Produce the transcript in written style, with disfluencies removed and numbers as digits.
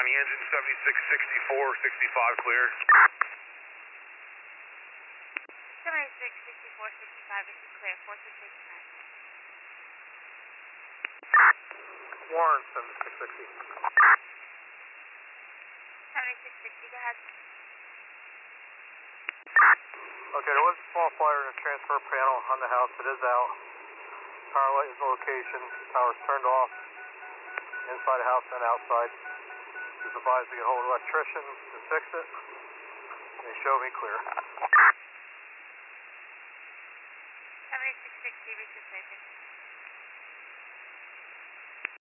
County engine 7664, 65 clear. 7664, 65, this is clear, 4689. Warren 7660. 7660, go ahead. Okay, there was a small fire in the transfer panel on the house. It is out. Power light is in location. Power's turned off inside the house and outside. Just advised to get hold of an electrician to fix it. They show me clear. 7660, reach the station.